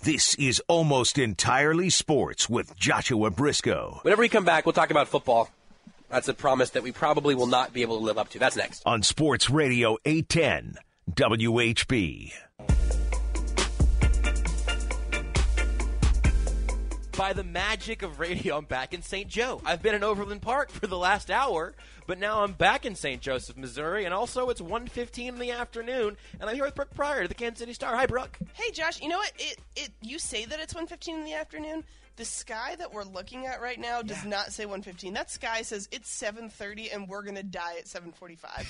This is Almost Entirely Sports with Joshua Briscoe. Whenever we come back, we'll talk about football. That's a promise that we probably will not be able to live up to. That's next. On Sports Radio 810 WHB. By the magic of radio, I'm back in St. Joe. I've been in Overland Park for the last hour, but now I'm back in St. Joseph, Missouri, and also it's 1:15 in the afternoon, and I'm here with Brooke Pryor, the Kansas City Star. Hi, Brooke. Hey, Josh. You know what? You say that it's 1:15 in the afternoon. The sky that we're looking at right now does not say 1:15. That sky says it's 7:30, and we're going to die at 7:45.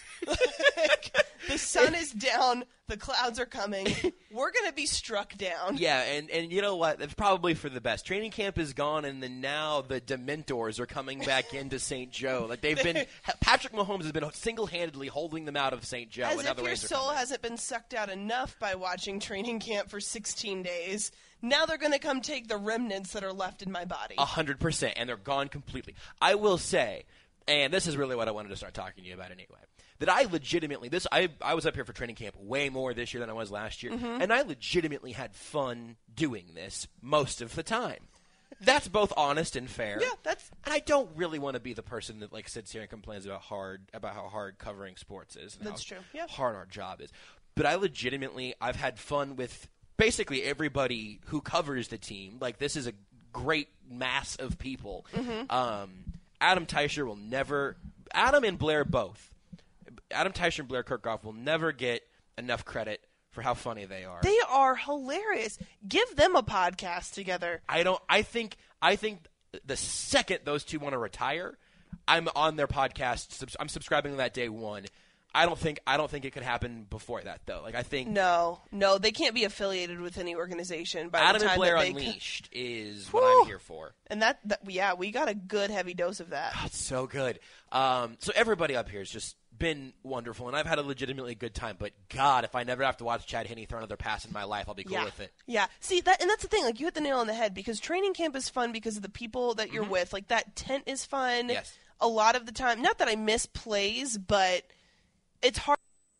The sun is down. The clouds are coming. We're going to be struck down. Yeah, and you know what? It's probably for the best. Training camp is gone, and then now the Dementors are coming back into St. Joe. Like they've been – Patrick Mahomes has been single-handedly holding them out of St. Joe. As if your soul hasn't been sucked out enough by watching training camp for 16 days. Now they're going to come take the remnants that are left in my body. 100%, and they're gone completely. I will say, and this is really what I wanted to start talking to you about anyway, that I legitimately – I was up here for training camp way more this year than I was last year, and I legitimately had fun doing this most of the time. That's both honest and fair. Yeah, and I don't really want to be the person that like sits here and complains about how hard covering sports is. And that's true. Yeah. Hard our job is. But I've had fun with basically everybody who covers the team. Like this is a great mass of people. Adam Teicher will never – Adam and Blair both. Adam Teicher and Blair Kirkhoff will never get enough credit for how funny they are. They are hilarious. Give them a podcast together. I think the second those two want to retire, I'm on their podcast. I'm subscribing to that day one. I don't think it could happen before that though. Like I think no, they can't be affiliated with any organization. By Adam the time and Blair that Unleashed is what I'm here for. And that we got a good heavy dose of that. Oh, it's so good. So everybody up here has just been wonderful, and I've had a legitimately good time. But God, if I never have to watch Chad Henne throw another pass in my life, I'll be cool with it. Yeah. See that's the thing. Like you hit the nail on the head because training camp is fun because of the people that you're with. Like that tent is fun. Yes. A lot of the time, not that I miss plays, but it's hard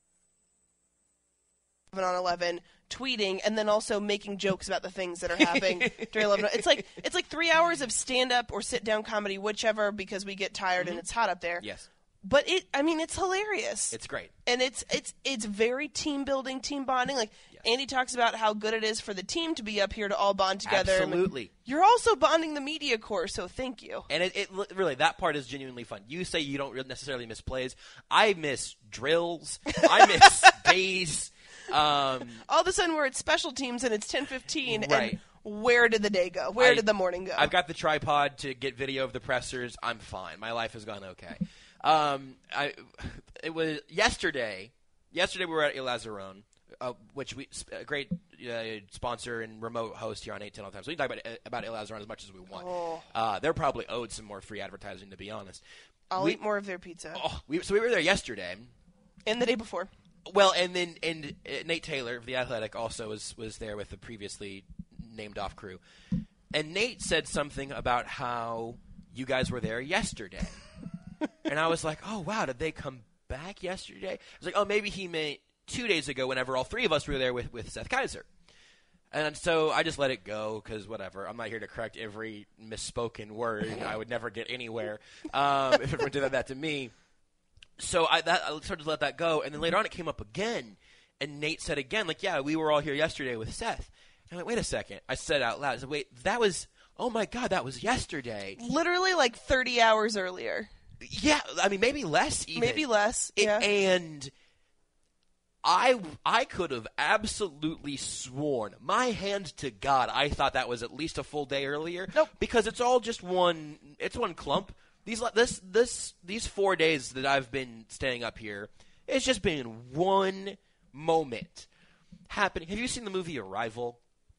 11 tweeting and then also making jokes about the things that are happening during 11. It's like 3 hours of stand-up or sit-down comedy, whichever, because we get tired and it's hot up there. Yes. But it's hilarious. It's great. And it's very team building, team bonding. Like Andy talks about how good it is for the team to be up here to all bond together. Absolutely. You're also bonding the media corps, so thank you. And it really, that part is genuinely fun. You say you don't necessarily miss plays. I miss drills. I miss days. All of a sudden we're at special teams and it's 10:15 right. And where did the day go? Where did the morning go? I've got the tripod to get video of the pressers. I'm fine. My life has gone okay. It was yesterday. Yesterday we were at Il Lazzarone, which a great sponsor and remote host here on 810 all the time. So we can talk about Il Lazzarone as much as we want. They're probably owed some more free advertising, to be honest. I'll eat more of their pizza. So we were there yesterday. And the day before. Well, and Nate Taylor of The Athletic also was there with the previously named off crew. And Nate said something about how you guys were there yesterday. And I was like, oh, wow, did they come back yesterday? I was like, oh, maybe he meant 2 days ago whenever all three of us were there with Seth Kaiser. And so I just let it go because whatever. I'm not here to correct every misspoken word. I would never get anywhere if everyone did that to me. So I started to let that go. And then later on it came up again. And Nate said again, like, yeah, we were all here yesterday with Seth. And I went, wait a second. I said out loud, I said, wait, that was – oh, my God, that was yesterday. Literally like 30 hours earlier. Yeah, I mean, maybe less even. Maybe less, yeah. And I could have absolutely sworn, my hand to God, I thought that was at least a full day earlier. Nope. Because it's all just one clump. These 4 days that I've been staying up here, it's just been one moment happening. Have you seen the movie Arrival?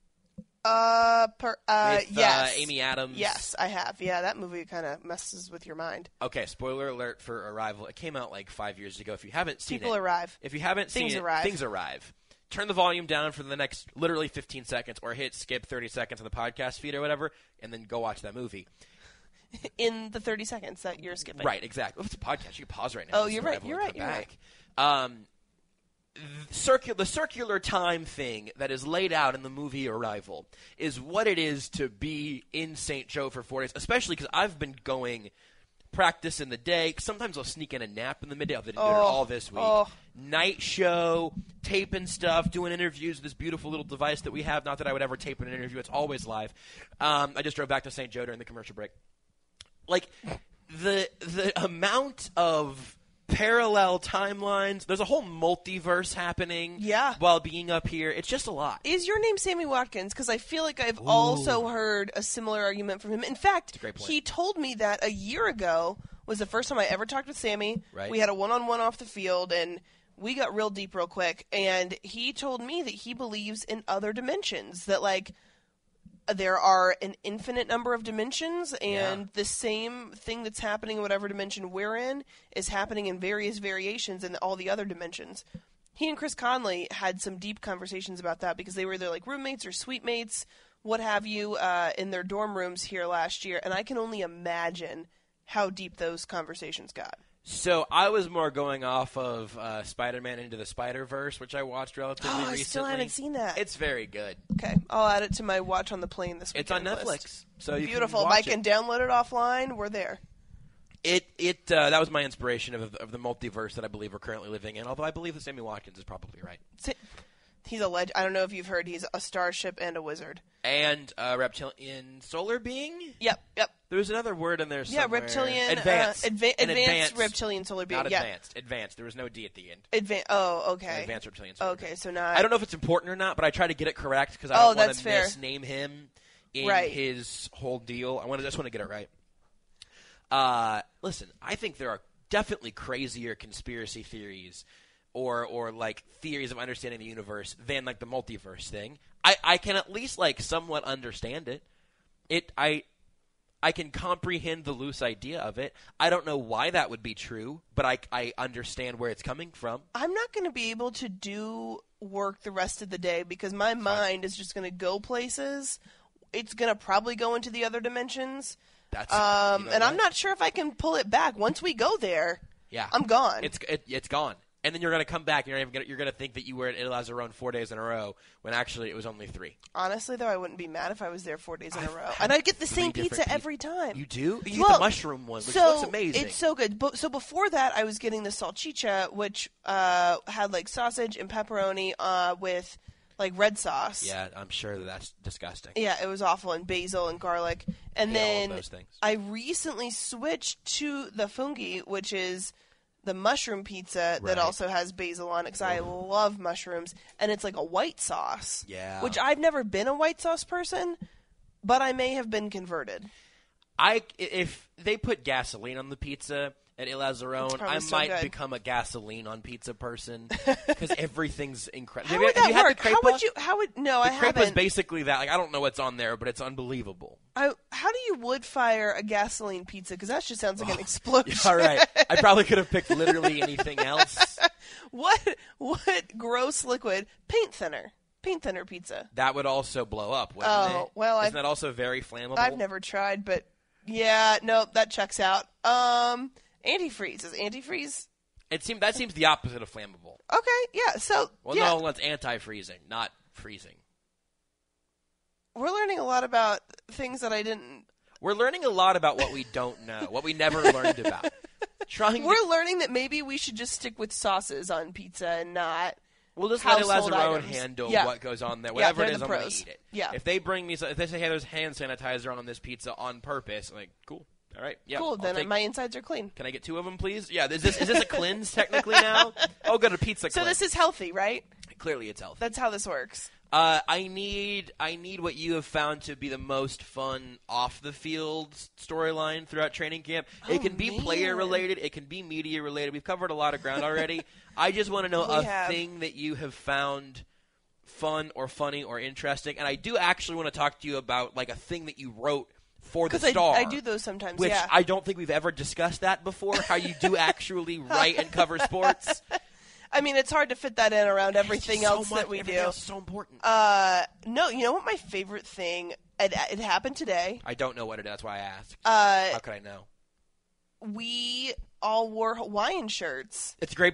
Yes. Amy Adams. Yes, I have. Yeah, that movie kind of messes with your mind. Okay, spoiler alert for Arrival. It came out like 5 years ago. If you haven't seen People arrive. If you haven't seen Things it, arrive. things arrive. Turn the volume down for the next literally 15 seconds or hit skip 30 seconds on the podcast feed or whatever, and then go watch that movie. In the 30 seconds that you're skipping. Right, exactly. If it's a podcast, you can pause right now. Oh, you're right. You're right. the circular time thing that is laid out in the movie Arrival is what it is to be in St. Joe for 4 days, especially because I've been going practice in the day. Sometimes I'll sneak in a nap in the midday. I've been doing it all this week. Night show, taping stuff, doing interviews with this beautiful little device that we have. Not that I would ever tape an interview. It's always live. I just drove back to St. Joe during the commercial break. Like, the amount of parallel timelines. There's a whole multiverse happening while being up here. It's just a lot. Is your name Sammy Watkins? Because I feel like I've also heard a similar argument from him. In fact, he told me that a year ago was the first time I ever talked with Sammy. Right. We had a one-on-one off the field, and we got real deep real quick. And he told me that he believes in other dimensions, that, like, there are an infinite number of dimensions, and the same thing that's happening in whatever dimension we're in is happening in various variations in all the other dimensions. He and Chris Conley had some deep conversations about that because they were either like roommates or suite mates, what have you, in their dorm rooms here last year, and I can only imagine how deep those conversations got. So I was more going off of Spider-Man Into the Spider-Verse, which I watched relatively recently. I still haven't seen that. It's very good. Okay, I'll add it to my watch on the plane this week. It's on Netflix, list. so you beautiful. can watch If I can download it offline, we're there. That was my inspiration of the multiverse that I believe we're currently living in. Although I believe that Sammy Watkins is probably right. He's a legend. I don't know if you've heard. He's a starship and a wizard. And reptilian solar being? Yep. There's another word in there somewhere. Yeah, reptilian. Advanced. Advanced reptilian solar being. Not advanced. Advanced. There was no D at the end. Okay. Advanced reptilian solar being. Okay, so now... I don't know if it's important or not, but I try to get it correct because I don't want to misname him in his whole deal. I just want to get it right. Listen, I think there are definitely crazier conspiracy theories or like theories of understanding the universe than like the multiverse thing. I can at least like somewhat understand it. I can comprehend the loose idea of it. I don't know why that would be true, but I understand where it's coming from. I'm not going to be able to do work the rest of the day because my mind is just going to go places. It's going to probably go into the other dimensions. And I'm not sure if I can pull it back. Once we go there, I'm gone. It's gone. And then you're going to come back, and you're going to think that you were at Il Lazzarone 4 days in a row, when actually it was only 3. Honestly, though, I wouldn't be mad if I was there 4 days in a row. And I'd get the same pizza every time. You do? You get the mushroom one, which looks amazing. It's so good. So before that, I was getting the salchicha, which had, like, sausage and pepperoni with, like, red sauce. Yeah, I'm sure that's disgusting. Yeah, it was awful, and basil and garlic. And then all of those things. I recently switched to the fungi, which is the mushroom pizza that also has basil on it because I love mushrooms, and it's like a white sauce. Yeah. Which I've never been a white sauce person, but I may have been converted. If they put gasoline on the pizza at Il Lazzarone, I might become a gasoline on pizza person because everything's incredible. How would that work? I haven't. The crepa's basically that. Like, I don't know what's on there, but it's unbelievable. How do you wood fire a gasoline pizza? Because that just sounds like an explosion. All right. I probably could have picked literally anything else. What gross liquid? Paint thinner pizza. That would also blow up, wouldn't it? Well, isn't that also very flammable? I've never tried, but yeah, no, that checks out. Antifreeze. Is antifreeze? That seems the opposite of flammable. Okay, yeah. So no, it's anti-freezing, not freezing. We're learning a lot about things that I didn't. We're learning a lot about what we don't know, what we never learned about. We're learning that maybe we should just stick with sauces on pizza and not. We'll just let Il Lazzarone handle what goes on there. Whatever it is, I'm going to eat it. Yeah. If they say, hey, there's hand sanitizer on this pizza on purpose, I'm like, cool. All right. Yeah. Cool. Then my insides are clean. Can I get 2 of them, please? Yeah. Is this a cleanse technically now? Oh, good. A pizza cleanse. So this is healthy, right? Clearly, it's healthy. That's how this works. I need what you have found to be the most fun off the field storyline throughout training camp. It can be player related. It can be media related. We've covered a lot of ground already. I just want to know thing that you have found fun or funny or interesting. And I do actually want to talk to you about like a thing that you wrote for the Star. I do those sometimes, which I don't think we've ever discussed that before, how you do actually write and cover sports. I mean, it's hard to fit that in around everything else that we do. Everything else is so important. No, you know what my favorite thing, it happened today. I don't know what it is. That's why I asked. How could I know? We all wore Hawaiian shirts. It's a great point.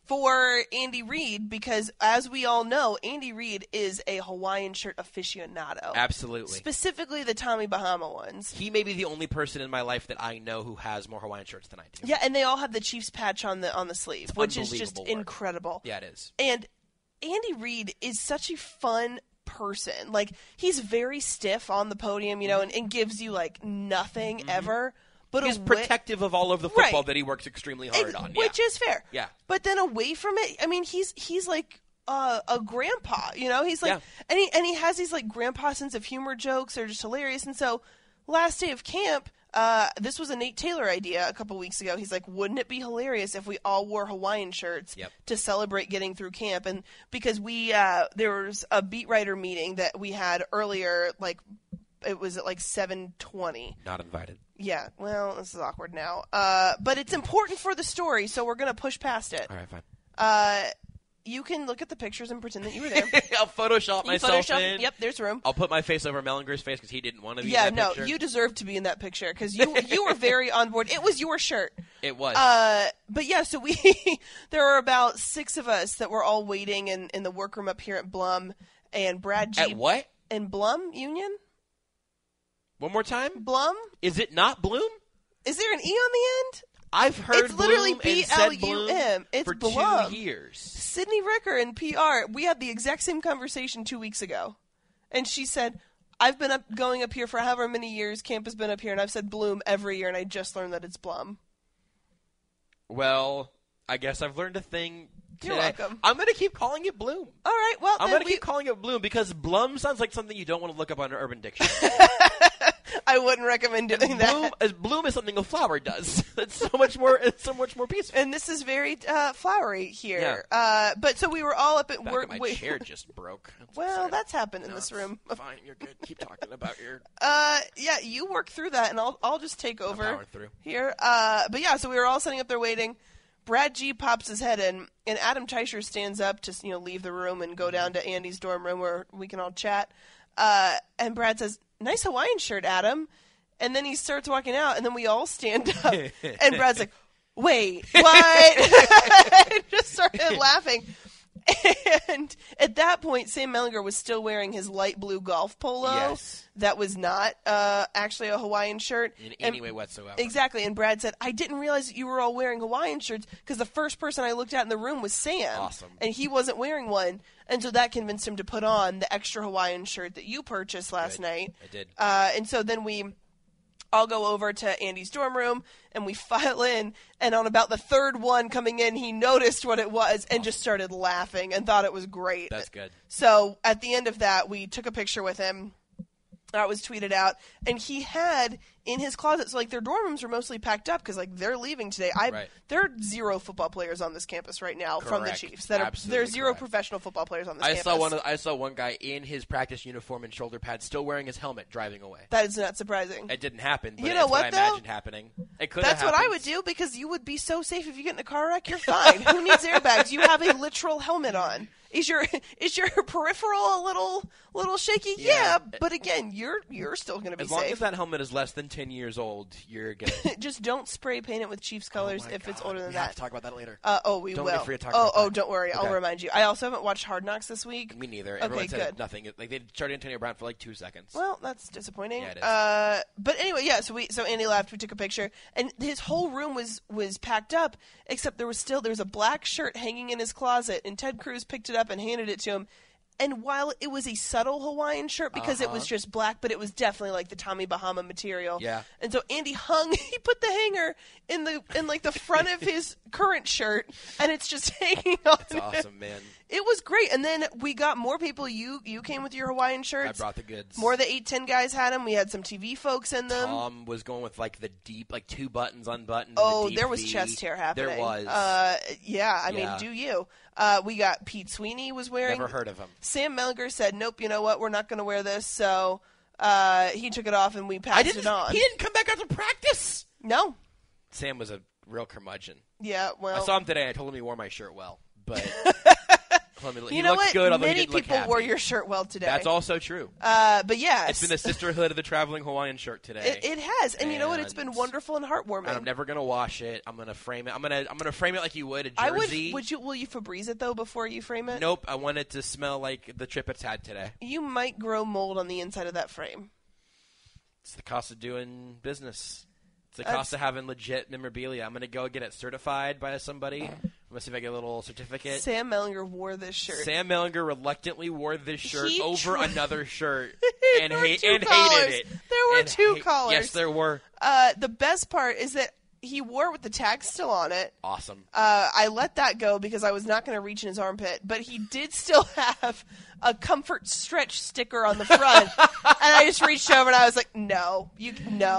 for Andy Reid, because as we all know, Andy Reid is a Hawaiian shirt aficionado. Absolutely. Specifically the Tommy Bahama ones. He may be the only person in my life that I know who has more Hawaiian shirts than I do. Yeah, and they all have the Chiefs patch on the sleeve, which is just work. incredible. Yeah, it is. And Andy Reid is such a fun person. Like, he's very stiff on the podium, you know, and gives you, like, nothing ever. But He's protective of all of the football that he works extremely hard on. Which is fair. Yeah. But then away from it, I mean, he's like a grandpa, you know? He's like, Yeah. and he has these, like, grandpa sense of humor jokes that are just hilarious. And so, last day of camp, this was a Nate Taylor idea a couple weeks ago. He's like, wouldn't it be hilarious if we all wore Hawaiian shirts to celebrate getting through camp? And because there was a beat writer meeting that we had earlier, like, it was at like 7:20. Not invited. Yeah, well, this is awkward now. But it's important for the story, so we're going to push past it. All right, fine. You can look at the pictures and pretend that you were there. I'll Photoshop myself in. Yep, there's room. I'll put my face over Mellinger's face because he didn't want to be in that picture. You deserve to be in that picture because you were very on board. It was your shirt. It was. But yeah, so there were about 6 of us that were all waiting in the workroom up here at Blum, and Brad G. At what? In Blum Union? One more time? Blum? Is it not Bloom? Is there an E on the end? I've heard It's literally Bloom and said BLUM. Bloom It's for Blum. 2 years. Sydney Ricker in PR, we had the exact same conversation 2 weeks ago. And she said, I've been going up here for however many years, camp has been up here, and I've said Bloom every year, and I just learned that it's Blum. Well, I guess I've learned a thing today. You're welcome. I'm going to keep calling it Bloom. All right, well, I'm going to keep calling it Bloom because Blum sounds like something you don't want to look up on an Urban Dictionary. I wouldn't recommend doing that. Bloom is something a flower does. It's so much more. It's so much more peaceful. And this is very flowery here. Yeah. But so we were all up at work. My chair just broke. That's happened in this room. Fine, you're good. Keep talking about your. Yeah, you work through that, and I'll just take over power through here. But yeah, so we were all sitting up there waiting. Brad G pops his head in, and Adam Teicher stands up to leave the room and go down to Andy's dorm room where we can all chat. And Brad says, "Nice Hawaiian shirt, Adam." And then he starts walking out, and then we all stand up. And Brad's like, "Wait, what?" And just started laughing. And at that point, Sam Mellinger was still wearing his light blue golf polo. Yes. That was not actually a Hawaiian shirt. In any way whatsoever. Exactly. And Brad said, "I didn't realize that you were all wearing Hawaiian shirts because the first person I looked at in the room was Sam. Awesome. And he wasn't wearing one. And so that convinced him to put on the extra Hawaiian shirt that you purchased last night. I did. And so then we all go over to Andy's dorm room, and we file in, and on about the third one coming in, he noticed what it was and just started laughing and thought it was great. That's good. So at the end of that, we took a picture with him. That was tweeted out, and he had in his closet. So like their dorm rooms are mostly packed up because like they're leaving today. Right. There are 0 football players on this campus right now from the Chiefs. There's 0 professional football players on this campus. I saw one guy in his practice uniform and shoulder pads still wearing his helmet driving away. That is not surprising. It didn't happen. But you know what, I though? imagined happening. It could. That's what I would do because you would be so safe if you get in a car wreck. You're fine. Who needs airbags? You have a literal helmet on. Is your peripheral a little shaky? Yeah, but again, you're still going to be safe. As long as that helmet is less than 10 years old, you're good. Just don't spray paint it with Chiefs colors if it's older than that. We have to talk about that later. We don't will. Get free to talk about that. Don't worry. Okay. I'll remind you. I also haven't watched Hard Knocks this week. Me neither. Okay, Everyone said good. Nothing. Like they started Antonio Brown for like 2 seconds. Well, that's disappointing. Yeah, it is. But anyway, yeah. So Andy left. We took a picture, and his whole room was packed up, except there was a black shirt hanging in his closet, and Ted Cruz picked it up and handed it to him. And while it was a subtle Hawaiian shirt because it was just black, but it was definitely like the Tommy Bahama material. Yeah. And so Andy he put the hanger in like the front of his current shirt, and it's just hanging on. That's awesome, man. It was great. And then we got more people. You came with your Hawaiian shirts. I brought the goods. More of the 810 guys had them. We had some TV folks in them. Tom was going with like the deep, like 2 buttons unbuttoned. Oh, the deep there was V. chest hair happening. There was. I mean, do you? We got Pete Sweeney was wearing. Never heard of him. Sam Mellinger said, "Nope, you know what? We're not going to wear this." So he took it off and we passed it on. He didn't come back after practice. No. Sam was a real curmudgeon. Yeah, well. I saw him today. I told him he wore my shirt well, but You know looks what? good, although he Many didn't look people happy. wore your shirt well today. That's also true. But yes. It's been the sisterhood of the traveling Hawaiian shirt today. It has. And you know what? It's been And- wonderful and heartwarming. And I'm never gonna wash it. I'm gonna frame it. I'm gonna frame it like you would a jersey. Will you Febreze it, though, before you frame it? Nope. I want it to smell like the trip it's had today. You might grow mold on the inside of that frame. It's the cost of doing business. It's the cost of having legit memorabilia. I'm gonna go get it certified by somebody. I'm gonna see if I get a little certificate. Sam Mellinger wore this shirt. Sam Mellinger reluctantly wore this shirt over another shirt and There were hated two collars. it. There were two collars. Yes, there were. The best part is that he wore it with the tag still on it. Awesome. I let that go because I was not going to reach in his armpit, but he did still have a comfort stretch sticker on the front, and I just reached over and I was like, "No, you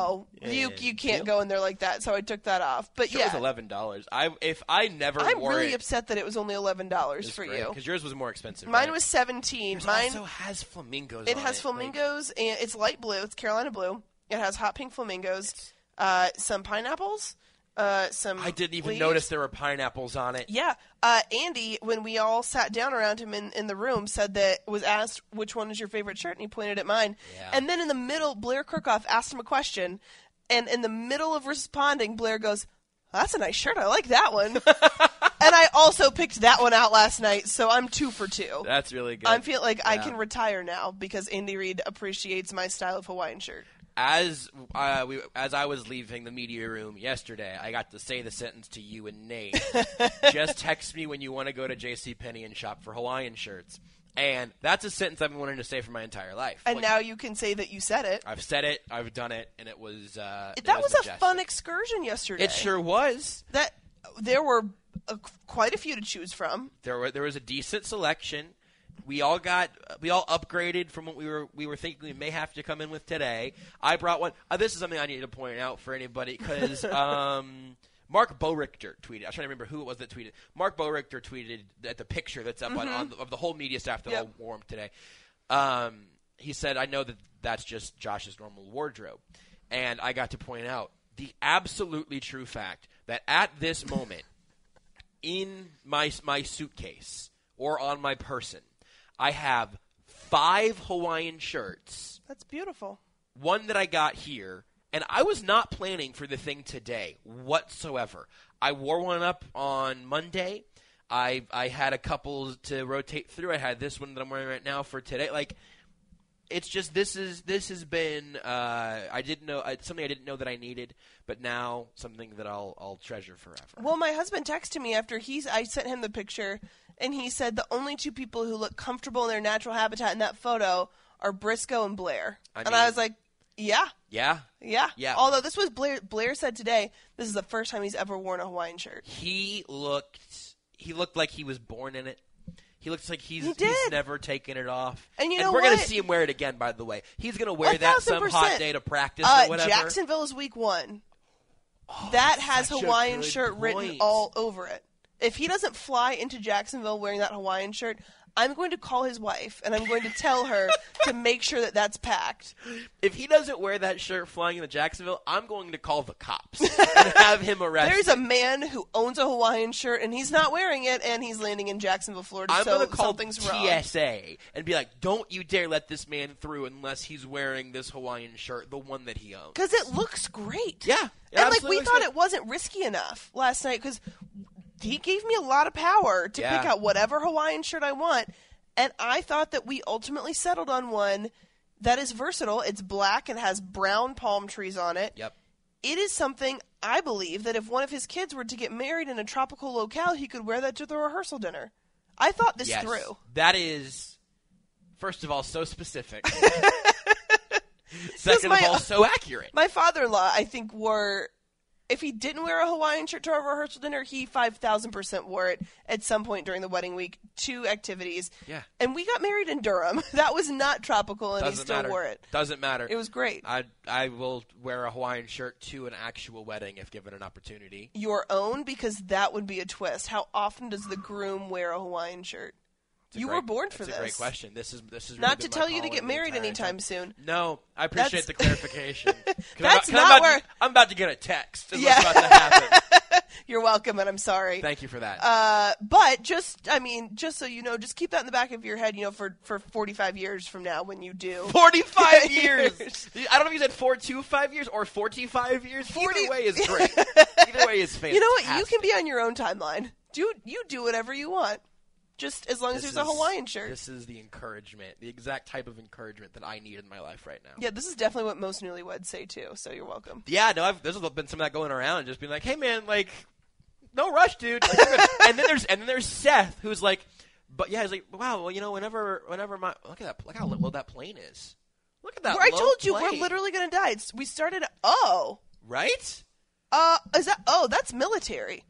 can't go in there like that." So I took that off. But It was $11. If I never I'm wore really it, upset that it was only $11 for you. because yours was more expensive. Mine right? was $17. Yours Mine also has flamingos. it on has it. flamingos and it's light blue. It's Carolina blue. It has hot pink flamingos, some pineapples. Some I didn't even leaves. notice there were pineapples on it. Yeah. Andy, when we all sat down around him in the room, was asked which one is your favorite shirt, and he pointed at mine. Yeah. And then in the middle, Blair Kirchhoff asked him a question, and in the middle of responding, Blair goes, "That's a nice shirt. I like that one." And I also picked that one out last night, so I'm 2 for 2. That's really good. I feel like I can retire now because Andy Reid appreciates my style of Hawaiian shirt. As I was leaving the media room yesterday, I got to say the sentence to you and Nate. Just text me when you want to go to JCPenney and shop for Hawaiian shirts. And that's a sentence I've been wanting to say for my entire life. And now you can say that you said it. I've said it, I've done it, and it was That was majestic. a fun excursion yesterday. It sure was. There were quite a few to choose from. There was a decent selection. We all upgraded from what we were thinking we may have to come in with today. I brought one. This is something I need to point out for anybody because Mark Boerichter tweeted. I was trying to remember who it was that tweeted. Mark Boerichter tweeted at the picture that's up of the whole media staff that all wore them today. He said, "I know that's just Josh's normal wardrobe," and I got to point out the absolutely true fact that at this moment in my suitcase or on my person, I have 5 Hawaiian shirts. That's beautiful. One that I got here, and I was not planning for the thing today whatsoever. I wore one up on Monday. I had a couple to rotate through. I had this one that I'm wearing right now for today. Like, it's just this has been something I didn't know that I needed, but now something that I'll treasure forever. Well, my husband texted me after I sent him the picture, and he said the only 2 people who look comfortable in their natural habitat in that photo are Briscoe and Blair. I was like, yeah. Although this was Blair said today, this is the first time he's ever worn a Hawaiian shirt. He looked like he was born in it. He looks like he's never taken it off. And you know we're what? going to see him wear it again, by the way. He's going to wear that some 1,000%. hot day to practice or whatever. Jacksonville is week 1. That has such a Hawaiian good shirt written point. all over it. If he doesn't fly into Jacksonville wearing that Hawaiian shirt, I'm going to call his wife, and I'm going to tell her to make sure that that's packed. If he doesn't wear that shirt flying into Jacksonville, I'm going to call the cops and have him arrested. There's a man who owns a Hawaiian shirt, and he's not wearing it, and he's landing in Jacksonville, Florida, I'm so going to call something's wrong. TSA and be like, don't you dare let this man through unless he's wearing this Hawaiian shirt, the one that he owns. Because it looks great. Yeah. And we thought it wasn't risky enough last night, because he gave me a lot of power to pick out whatever Hawaiian shirt I want. And I thought that we ultimately settled on one that is versatile. It's black. It has brown palm trees on it. Yep. It is something I believe that if one of his kids were to get married in a tropical locale, he could wear that to the rehearsal dinner. I thought this through. That is, first of all, so specific. Second of all, so accurate. My father-in-law, I think, if he didn't wear a Hawaiian shirt to our rehearsal dinner, he 5,000% wore it at some point during the wedding week. 2 activities. Yeah. And we got married in Durham. That was not tropical, and he still wore it. Doesn't matter. It was great. I will wear a Hawaiian shirt to an actual wedding if given an opportunity. Your own? Because that would be a twist. How often does the groom wear a Hawaiian shirt? Were born for this. That's a great question. This is really not to been my tell you to calling get the married entire anytime time. soon. No, I appreciate the clarification. That's not where I'm about to get a text. Is Yeah. what's about to happen. You're welcome, and I'm sorry. Thank you for that. But just so you know, just keep that in the back of your head, for 45 years from now when you do. 45 years! I don't know if you said 4-5 years or 45 years. 40 Either way is great. Either way is fantastic. You know what? You can be on your own timeline. You do whatever you want. Just as long as there's a Hawaiian shirt. This is the encouragement, the exact type of encouragement that I need in my life right now. Yeah, this is definitely what most newlyweds say, too, so you're welcome. Yeah, no, there's been some of that going around, just being like, hey, man, like, no rush, dude. Like, and then there's Seth, who's like, but yeah, he's like, wow, well, whenever look how low that plane is. Look at that I told you, plane. we're literally going to die. We started, Right? That's military.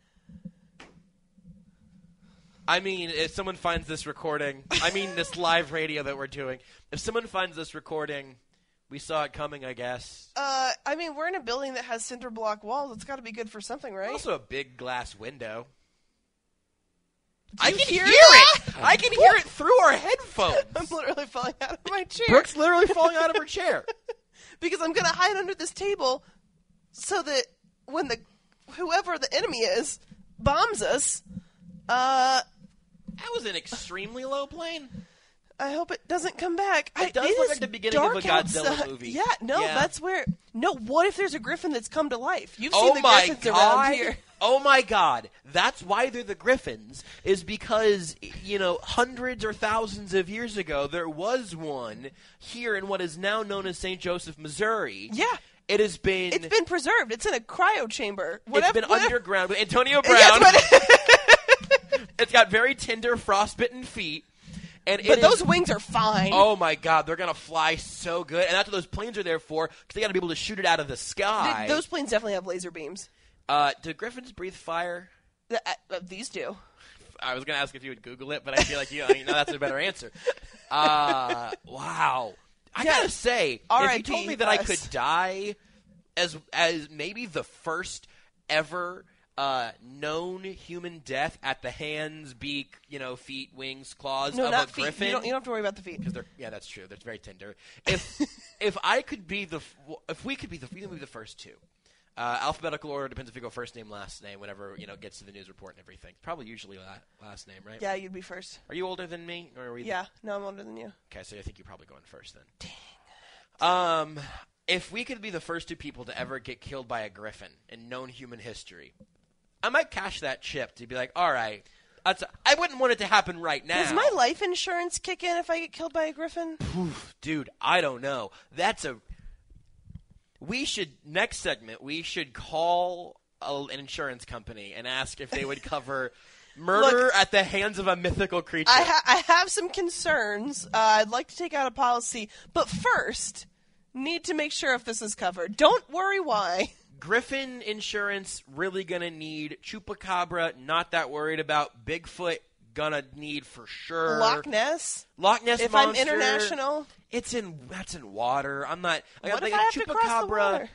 I mean, if someone finds this recording, this live radio that we're doing, if someone finds this recording, we saw it coming, I guess. We're in a building that has cinder block walls. It's got to be good for something, right? Also a big glass window. I can hear it! I can hear it through our headphones. I'm literally falling out of my chair. Brooke's literally falling out of her chair. Because I'm going to hide under this table so that when whoever the enemy is bombs us, that was an extremely low plane. I hope it doesn't come back. It does look like the beginning of a Godzilla movie. Yeah, that's where... No, what if there's a griffin that's come to life? You've seen the griffins around here. Oh, my God. That's why they're the griffins, is because, hundreds or thousands of years ago, there was one here in what is now known as St. Joseph, Missouri. Yeah. It's been preserved. It's in a cryo chamber. It's been underground with Antonio Brown. It's got very tender, frostbitten feet. But those wings are fine. Oh, my God. They're going to fly so good. And that's what those planes are there for, because they got to be able to shoot it out of the sky. Those planes definitely have laser beams. Do griffins breathe fire? These do. I was going to ask if you would Google it, but I feel like that's a better answer. Wow. I got to say, if you told me that I could die as maybe the first ever known human death at the hands, beak, feet, wings, claws of a griffin. You don't have to worry about the feet. That's true. They're very tender. If we could be the first two. Alphabetical order depends if you go first name, last name, whenever gets to the news report and everything. Probably usually last name, right? Yeah, you'd be first. Are you older than me, or are we? Yeah, no, I'm older than you. Okay, so I think you're probably going first then. Dang. If we could be the first two people to ever get killed by a griffin in known human history, I might cash that chip to be like, all right, I wouldn't want it to happen right now. Does my life insurance kick in if I get killed by a griffin? Dude, I don't know. Next segment, we should call an insurance company and ask if they would cover murder at the hands of a mythical creature. I have some concerns. I'd like to take out a policy, but first, need to make sure if this is covered. Don't worry why. Griffin insurance, really gonna need. Chupacabra, not that worried about. Bigfoot, gonna need for sure. Loch Ness if monster, I'm international. That's in water. I'm not. What if I have to cross the water?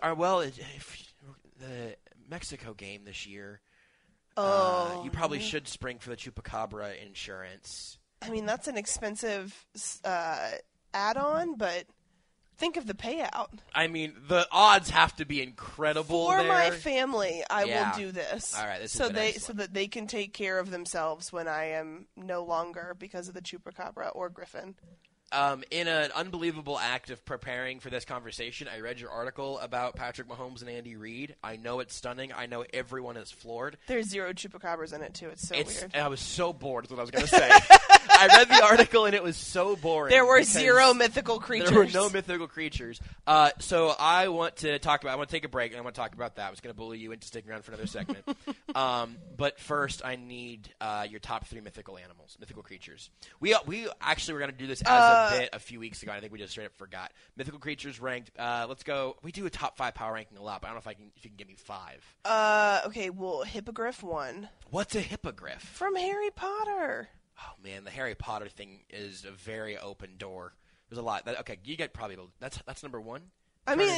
The Mexico game this year. Oh, you probably should spring for the Chupacabra insurance. I mean, that's an expensive add-on, but think of the payout. I mean, the odds have to be incredible. For there. my family, I will do this. All right, so that they can take care of themselves when I am no longer because of the Chupacabra or Griffin. In an unbelievable act of preparing for this conversation, I read your article about Patrick Mahomes and Andy Reid. I know it's stunning. I know everyone is floored. There's 0 Chupacabras in it, too. It's weird. I was so bored is what I was going to say. I read the article, and it was so boring. There were 0 mythical creatures. There were no mythical creatures. So I want to take a break, and I want to talk about that. I was going to bully you into sticking around for another segment. But first, I need your top 3 mythical animals, mythical creatures. We actually were going to do this as a bit a few weeks ago. I think we just straight up forgot. Mythical creatures ranked. Let's go. We do a top 5 power ranking a lot, but I don't know if you can give me 5. Okay, well, Hippogriff 1. What's a hippogriff? From Harry Potter. Oh, man, the Harry Potter thing is a very open door. There's a lot. Okay, you get probably that's number 1? I mean,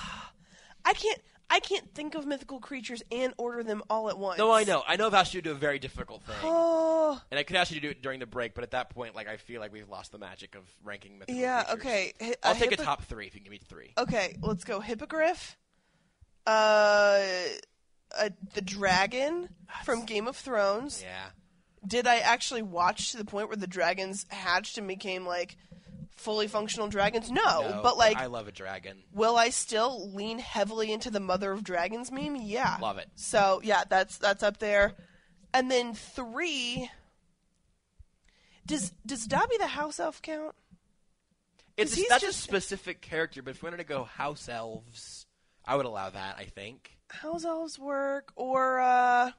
I can't think of mythical creatures and order them all at once. No, I know. I've asked you to do a very difficult thing. Oh. And I could ask you to do it during the break, but at that point, I feel like we've lost the magic of ranking mythical creatures. Yeah, okay. I'll take a top 3 if you can give me 3. Okay, let's go. Hippogriff, the dragon from Game of Thrones. Yeah. Did I actually watch to the point where the dragons hatched and became like fully functional dragons? No, but like I love a dragon. will I still lean heavily into the Mother of Dragons meme? Yeah. Love it. So, yeah, that's up there. And then 3, does Dobby the house elf count? That's just a specific character, but if we wanted to go house elves, I would allow that, I think. House elves work, or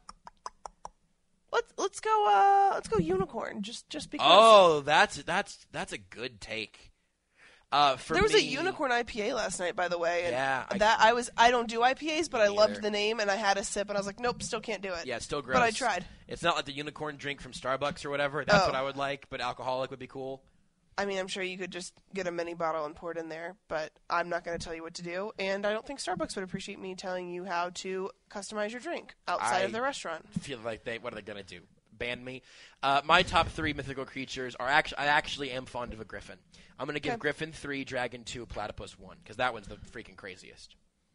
let's go unicorn just because. Oh, that's a good take. There was a unicorn IPA last night, by the way. And yeah, I don't do IPAs, but I loved either. the name, and I had a sip, and I was like, nope, still can't do it. Yeah, it's still gross. But I tried. It's not like the unicorn drink from Starbucks or whatever. That's what I would like, but alcoholic would be cool. I mean, I'm sure you could just get a mini bottle and pour it in there, but I'm not going to tell you what to do, and I don't think Starbucks would appreciate me telling you how to customize your drink outside of the restaurant. I feel like what are they going to do? Ban me? My top 3 mythical creatures are I actually am fond of a griffin. I'm going to give Griffin 3, Dragon 2, Platypus 1, because that one's the freaking craziest.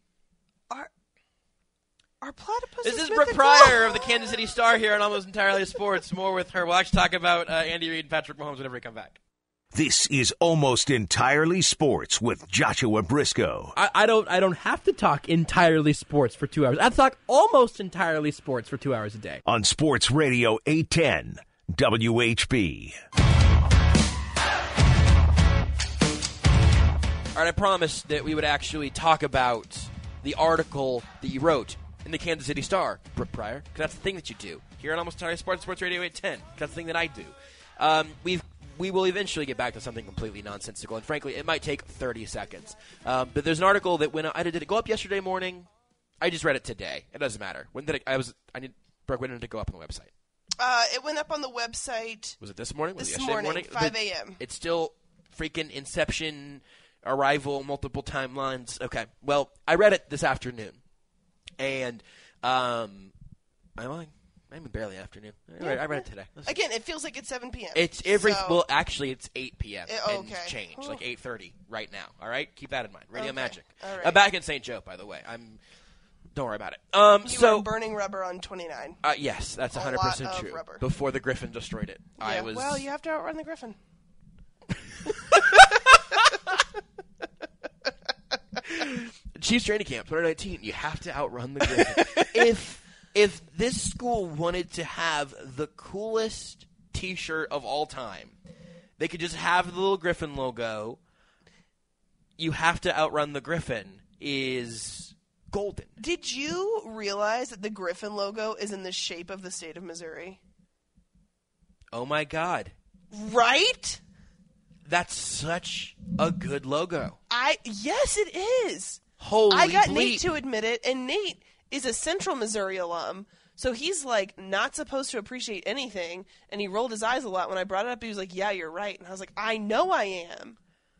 Are platypuses This is mythical? Brooke Pryor of the Kansas City Star here on Almost Entirely Sports. More with her. We'll actually talk about Andy Reid and Patrick Mahomes whenever we come back. This is Almost Entirely Sports with Joshua Briscoe. I don't have to talk entirely sports for 2 hours. I talk almost entirely sports for 2 hours a day. On Sports Radio 810 WHB. All right, I promised that we would actually talk about the article that you wrote in the Kansas City Star, Brooke Pryor, because that's the thing that you do here on Almost Entirely Sports, Sports Radio 810. That's the thing that I do. We will eventually get back to something completely nonsensical, and frankly, it might take 30 seconds. But there's an article that went. Did it go up yesterday morning? I just read it today. It doesn't matter. When did it? Brooke, when did it go up on the website? It went up on the website. Was it this morning? Was it This yesterday morning, 5 a.m. It's still freaking Inception, Arrival, multiple timelines. Okay. Well, I read it this afternoon, and I mean, barely afternoon. I read it today. Again, it feels like it's 7 p.m. Well, actually, it's 8 p.m. and Okay. change, like 8:30 right now. All right, keep that in mind. Radio Okay. Magic. All right. I'm back in St. Joe, by the way. Don't worry about it. You were burning rubber on 29. Yes, that's 100% lot of true. rubber. Before the Griffin destroyed it, Yeah, well, you have to outrun the Griffin. Chiefs training camp 2019. You have to outrun the Griffin. If this school wanted to have the coolest T-shirt of all time, they could just have the little Griffin logo. You have to outrun the Griffin is golden. Did you realize that the Griffin logo is in the shape of the state of Missouri? Oh my God. Right? That's such a good logo. Yes, it is. Holy I got bleep. Nate to admit it, and Nate is a Central Missouri alum, so he's like not supposed to appreciate anything, and he rolled his eyes a lot when I brought it up. He was like, yeah, you're right. And I was like, I know I am.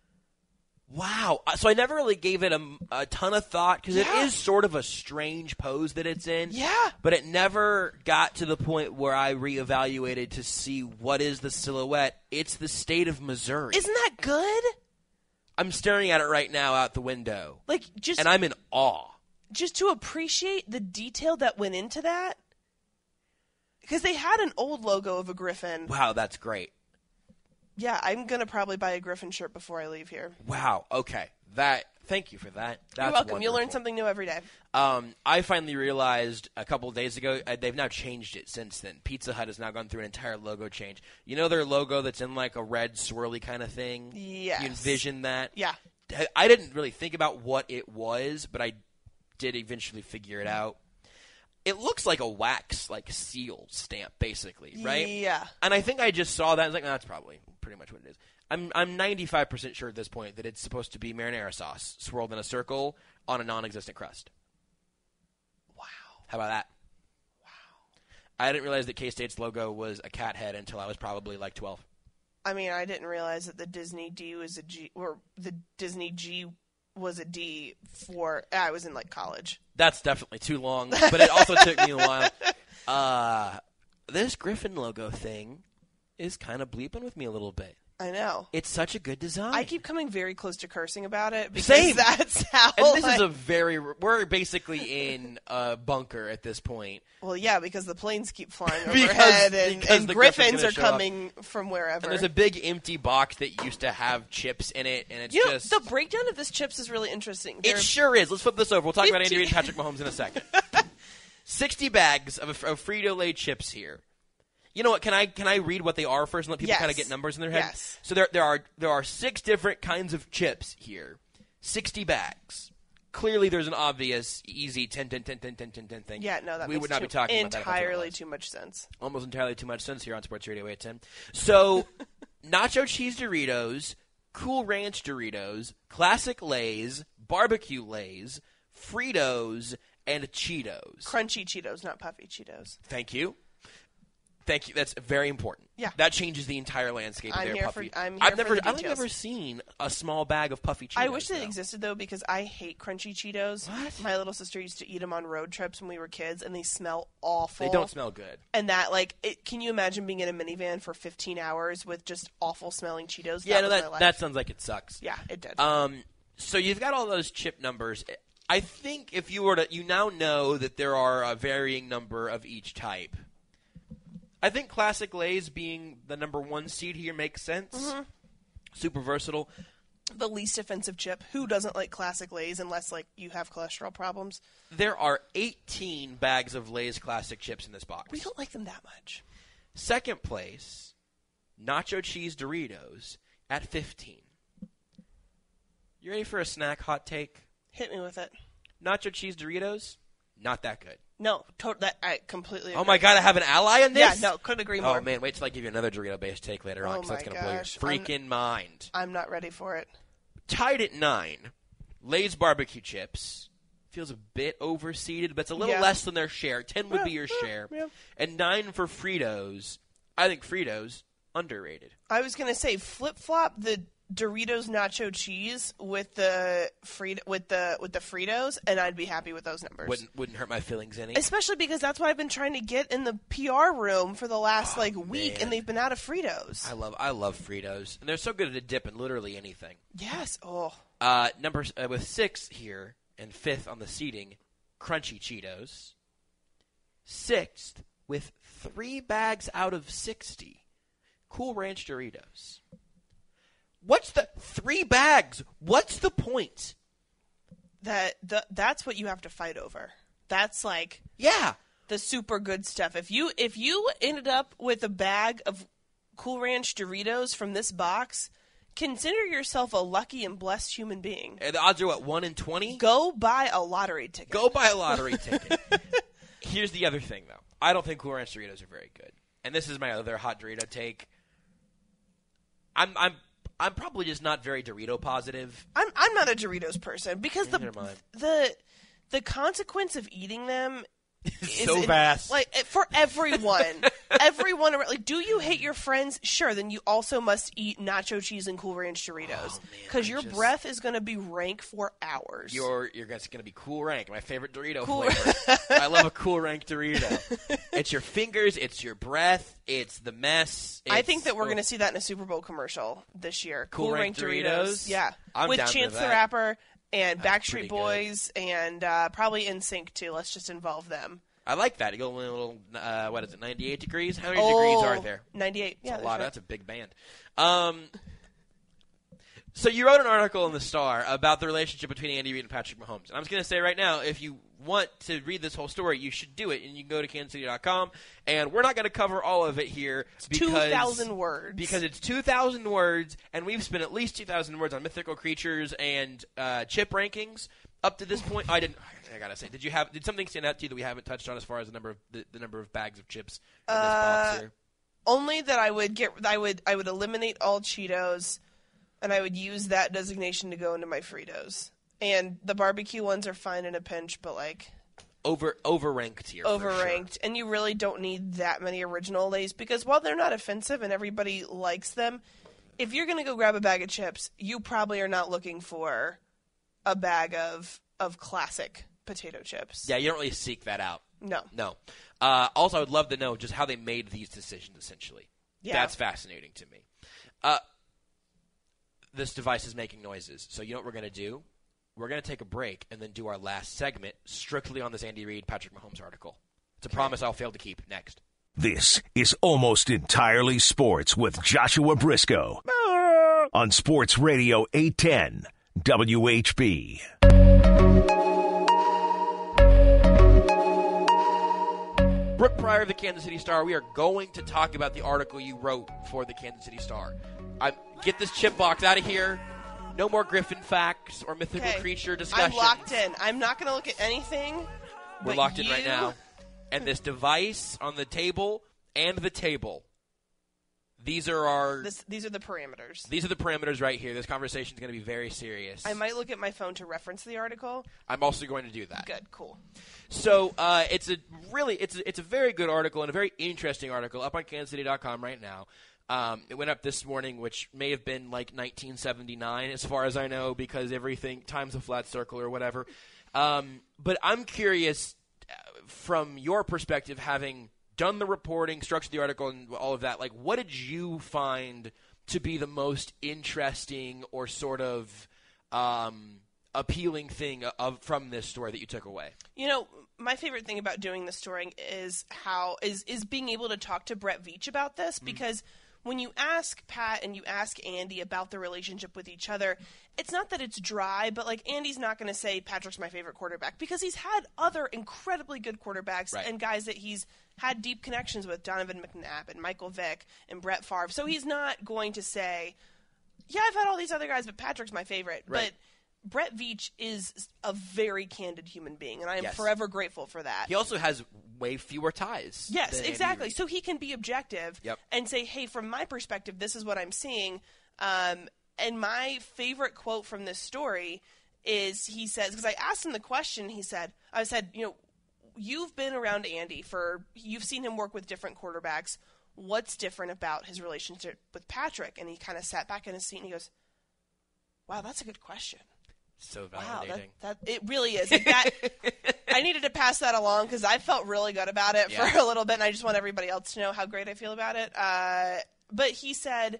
Wow. So I never really gave it a ton of thought because it Yeah. is sort of a strange pose that it's in. Yeah. But it never got to the point where I reevaluated to see what is the silhouette. It's the state of Missouri. Isn't that good? I'm staring at it right now out the window. Like, just And I'm in awe. just to appreciate the detail that went into that. Because they had an old logo of a Griffin. Wow, that's great. Yeah, I'm going to probably buy a Griffin shirt before I leave here. Wow. Okay. Thank you for that. That's You're welcome. You'll learn wonderful. something new every day. I finally realized a couple of days ago, they've now changed it since then. Pizza Hut has now gone through an entire logo change. You know their logo that's in like a red swirly kind of thing? Yes. You envision that? Yeah. I didn't really think about what it was, but I did eventually figure it out. It looks like a wax, like seal stamp, basically, right? Yeah. And I think I just saw that. I was like, that's probably pretty much what it is. I'm 95% sure at this point that it's supposed to be marinara sauce swirled in a circle on a non-existent crust. Wow. How about that? Wow. I didn't realize that K-State's logo was a cat head until I was probably like 12. I mean, I didn't realize that the Disney D was a G, or the Disney G was a D for, I was in like college. That's definitely too long, but it also took me a while. This Griffin logo thing is kind of bleeping with me a little bit. I know. It's such a good design. I keep coming very close to cursing about it because Same. that's how. And this is we're basically in a bunker at this point. Well, yeah, because the planes keep flying Because overhead and the griffins Griffin's are gonna show up. coming from wherever. And there's a big empty box that used to have chips in it, and it's you know, just... the breakdown of this chips is really interesting. It sure is. Let's flip this over. We'll talk about 50 Andy Reid and Patrick Mahomes in a second. 60 bags of Frito-Lay chips here. You know what? Can I read what they are first and let people Yes. kind of get numbers in their head? Yes. So there are 6 different kinds of chips here. 60 bags. Clearly, there's an obvious, easy 10 thing. Yeah, no, that we makes would not be talking about that if that's what it entirely was. too much sense. Almost entirely too much sense here on Sports Radio 810. So, nacho cheese Doritos, Cool Ranch Doritos, Classic Lay's, Barbecue Lay's, Fritos, and Cheetos. Crunchy Cheetos, not puffy Cheetos. Thank you. Thank you. That's very important. Yeah. That changes the entire landscape of I'm their here puffy. for- I'm here I've for never, the I don't think I've details. ever seen a small bag of puffy Cheetos. I wish they though. existed, though, because I hate crunchy Cheetos. What? My little sister used to eat them on road trips when we were kids, and they smell awful. They don't smell good. And that, can you imagine being in a minivan for 15 hours with just awful smelling Cheetos? Yeah, was no, my life. that sounds like it sucks. Yeah, it did. So you've got all those chip numbers. I think if you were to, you now know that there are a varying number of each type. I think Classic Lay's being the number 1 seed here makes sense. Mm-hmm. Super versatile. The least offensive chip. Who doesn't like Classic Lay's unless, you have cholesterol problems? There are 18 bags of Lay's Classic chips in this box. We don't like them that much. Second place, Nacho Cheese Doritos at 15. You ready for a snack hot take? Hit me with it. Nacho Cheese Doritos, not that good. No, I completely agree. Oh my God, I have an ally in Yeah, this? no, couldn't agree more. Oh man, wait till I give you another Dorito-based take later on, Oh because that's my going to blow your gosh, freaking mind. I'm not ready for it. Tied at 9, Lay's barbecue chips. Feels a bit overseeded, but it's a little Yeah. less than their share. 10 would be your share. yeah. And 9 for Fritos. I think Fritos, underrated. I was gonna say flip-flop the Doritos nacho cheese with the Fritos, and I'd be happy with those numbers. Wouldn't hurt my feelings any. Especially because that's what I've been trying to get in the PR room for the last week, man. and they've been out of Fritos. I love Fritos, and they're so good at a dip in literally anything. Yes. Oh. Numbers with 6 here and 5th on the seating, Crunchy Cheetos. 6th with 3 bags out of 60, Cool Ranch Doritos. What's the 3 bags? What's the point? That's what you have to fight over. That's Yeah. the super good stuff. If you ended up with a bag of Cool Ranch Doritos from this box, consider yourself a lucky and blessed human being. The odds are what, 1 in 20? Go buy a lottery ticket. Go buy a lottery ticket. Here's the other thing, though. I don't think Cool Ranch Doritos are very good, and this is my other hot Dorito take. I'm probably just not very Dorito positive. I'm not a Doritos person because Neither am I. the consequence of eating them is So vast. For everyone. Everyone, do you hate your friends? Sure, then you also must eat nacho cheese and Cool Ranch Doritos because your breath is going to be rank for hours. You're going to be Cool Rank, my favorite Dorito Cool- flavor. I love a Cool Rank Dorito. It's your fingers, it's your breath, it's the mess. I think that we're going to see that in a Super Bowl commercial this year. Cool Rank Doritos? Yeah. I'm with down for Chance the that. Rapper and That's pretty Backstreet good. Boys and probably NSYNC too. Let's just involve them. I like that. You go a little, 98 degrees? How many degrees are there? 98. Yeah, That's a that's lot. right. That's a big band. So you wrote an article in the Star about the relationship between Andy Reid and Patrick Mahomes. And I was going to say right now, if you want to read this whole story, you should do it. And you can go to kansascity.com. And we're not going to cover all of it here. Because 2,000 words. Because it's 2,000 words, and we've spent at least 2,000 words on mythical creatures and chip rankings. Up to this point, I gotta say, did something stand out to you that we haven't touched on as far as the number of bags of chips in this box here? Only that I would eliminate all Cheetos, and I would use that designation to go into my Fritos. And the barbecue ones are fine in a pinch, but Overranked here. for overranked. sure. And you really don't need that many original Lays because while they're not offensive and everybody likes them, if you're gonna go grab a bag of chips, you probably are not looking for a bag of classic potato chips. Yeah, you don't really seek that out. No. No. Also, I would love to know just how they made these decisions, essentially. Yeah. That's fascinating to me. this device is making noises. So you know what we're going to do? We're going to take a break and then do our last segment strictly on this Andy Reid, Patrick Mahomes article. It's a promise I'll fail to keep. Next. This is Almost Entirely Sports with Joshua Briscoe on Sports Radio 810 WHB. Brooke Pryor of the Kansas City Star, we are going to talk about the article you wrote for the Kansas City Star. Get this chip box out of here. No more Griffin facts or mythical creature discussion. I'm locked in. I'm not going to look at anything. We're locked in right now. And this device on the table and the table. These are These are the parameters. These are the parameters right here. This conversation is going to be very serious. I might look at my phone to reference the article. I'm also going to do that. Good, cool. So it's a very good article and a very interesting article up on kansascity.com right now. It went up this morning, which may have been like 1979 as far as I know, because everything time's a flat circle or whatever. But I'm curious from your perspective, having done the reporting, structured the article, and all of that, like, what did you find to be the most interesting or sort of appealing thing from this story that you took away? You know, my favorite thing about doing this story is is being able to talk to Brett Veach about this, because when you ask Pat and you ask Andy about the relationship with each other, it's not that it's dry, but like Andy's not going to say Patrick's my favorite quarterback, because he's had other incredibly good quarterbacks and guys that he's had deep connections with, Donovan McNabb and Michael Vick and Brett Favre. So he's not going to say, yeah, I've had all these other guys, but Patrick's my favorite. Right. But Brett Veach is a very candid human being, and I am forever grateful for that. He also has way fewer ties. Yes, exactly. So he can be objective Yep. and say, hey, from my perspective, this is what I'm seeing. And my favorite quote from this story is, he says, because I asked him the question, I said, you know, you've been around Andy you've seen him work with different quarterbacks. What's different about his relationship with Patrick? And he kind of sat back in his seat and he goes, wow, that's a good question. So Wow, validating. that it really is. Like that, I needed to pass that along because I felt really good about it for a little bit, and I just want everybody else to know how great I feel about it. But he said,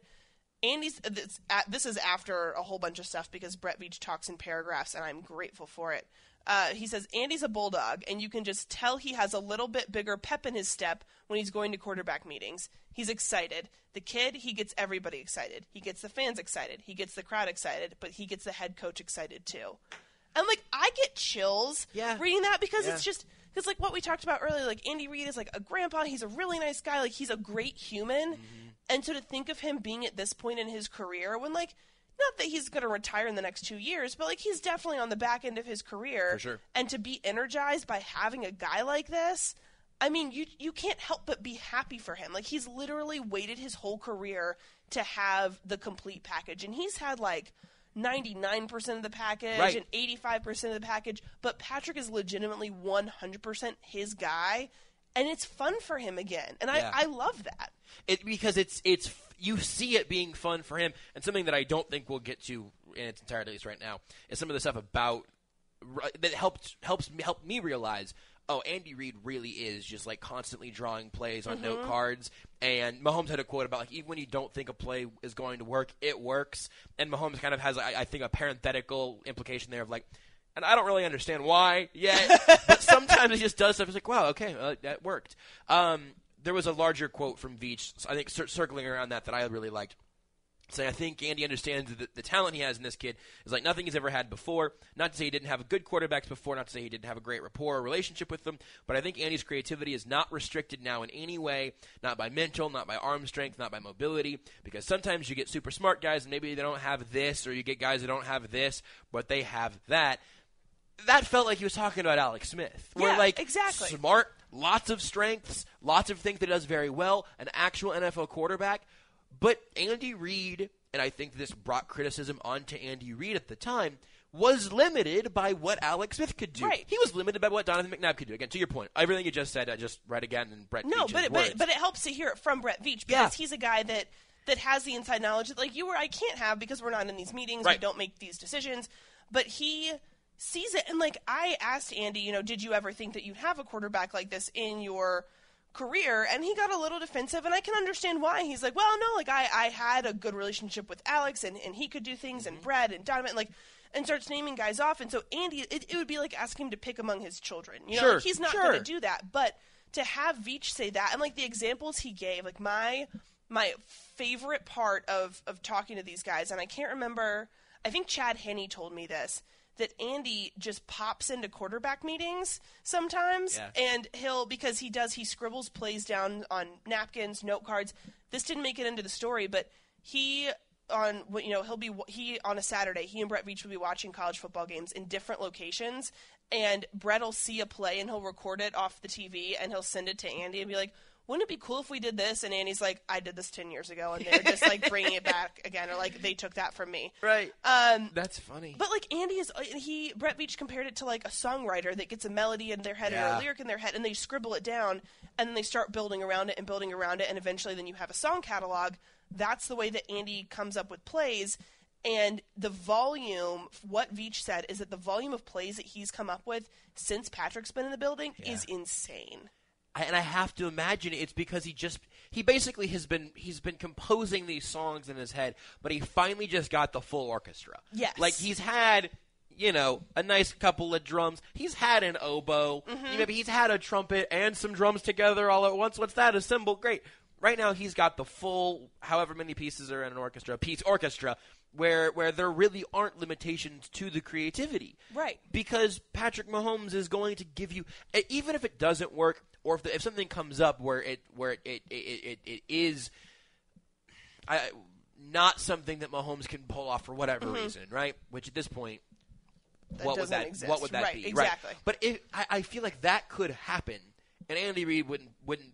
this is after a whole bunch of stuff, because Brett Veach talks in paragraphs, and I'm grateful for it. He says, Andy's a bulldog, and you can just tell he has a little bit bigger pep in his step when he's going to quarterback meetings. He's excited. The kid, he gets everybody excited. He gets the fans excited. He gets the crowd excited, but he gets the head coach excited too. And, like, I get chills reading that, because it's just, because, like, what we talked about earlier, like, Andy Reid is, like, a grandpa. He's a really nice guy. Like, he's a great human. And so to think of him being at this point in his career when, like, not that he's going to retire in the next 2 years, but, like, he's definitely on the back end of his career. For sure. And to be energized by having a guy like this, I mean, you can't help but be happy for him. Like, he's literally waited his whole career to have the complete package. And he's had, like, 99% of the package and 85% of the package. But Patrick is legitimately 100% his guy. And it's fun for him again. And I love that. Because it's you see it being fun for him. And something that I don't think we'll get to in its entirety right now is some of the stuff about that helped me realize, oh, Andy Reid really is just, like, constantly drawing plays on note cards. And Mahomes had a quote about, like, even when you don't think a play is going to work, it works. And Mahomes kind of has, I think, a parenthetical implication there of, like, and I don't really understand why yet, but sometimes he just does stuff. It's like, wow, okay, that worked. There was a larger quote from Veach, I think, circling around that I really liked, saying, I think Andy understands that the talent he has in this kid is like nothing he's ever had before. Not to say he didn't have good quarterbacks before, not to say he didn't have a great rapport or relationship with them, but I think Andy's creativity is not restricted now in any way, not by mental, not by arm strength, not by mobility, because sometimes you get super smart guys and maybe they don't have this, or you get guys that don't have this, but they have that. That felt like he was talking about Alex Smith. Where, like, exactly. Smart, lots of strengths, lots of things that he does very well, an actual NFL quarterback. But Andy Reid, and I think this brought criticism onto Andy Reid at the time, was limited by what Alex Smith could do. Right. He was limited by what Donovan McNabb could do. Again, to your point, everything you just said, I just read again in Brett Veach's words. But it helps to hear it from Brett Veach, because he's a guy that has the inside knowledge that, like, I can't have, because we're not in these meetings, we don't make these decisions. But he sees it, and, like, I asked Andy, did you ever think that you'd have a quarterback like this in your career, and he got a little defensive, and I can understand why. He's like, well, no, like, I had a good relationship with Alex, and he could do things, and Brett, and Donovan, like, and starts naming guys off, and so Andy, it would be like asking him to pick among his children. You know, Sure, like, he's not going to do that, but to have Veach say that, and, like, the examples he gave, like, my favorite part of talking to these guys, and I can't remember, I think Chad Henne told me this, that Andy just pops into quarterback meetings sometimes, and because he scribbles plays down on napkins, note cards. This didn't make it into the story, but on a Saturday, he and Brett Veach will be watching college football games in different locations, and Brett will see a play and he'll record it off the TV and he'll send it to Andy and be like, wouldn't it be cool if we did this? And Andy's like, I did this 10 years ago, and they're just, like, bringing it back again, or, like, they took that from me. Right. That's funny. But, like, Brett Veach compared it to, like, a songwriter that gets a melody in their head or a lyric in their head, and they scribble it down, and then they start building around it, and eventually then you have a song catalog. That's the way that Andy comes up with plays. And the volume, what Veach said, is that the volume of plays that he's come up with since Patrick's been in the building is insane. And I have to imagine it's because he basically he's been composing these songs in his head, but he finally just got the full orchestra. Yes. Like, he's had, a nice couple of drums. He's had an oboe. Maybe he's had a trumpet and some drums together all at once. What's that? A cymbal? Great. Right now he's got the full, however many pieces are in an orchestra, where there really aren't limitations to the creativity. Right. Because Patrick Mahomes is going to give you, even if it doesn't work, or if something comes up where it is not something that Mahomes can pull off for whatever reason, right? Which at this point, what would that be? Exactly. Right. But I feel like that could happen, and Andy Reid wouldn't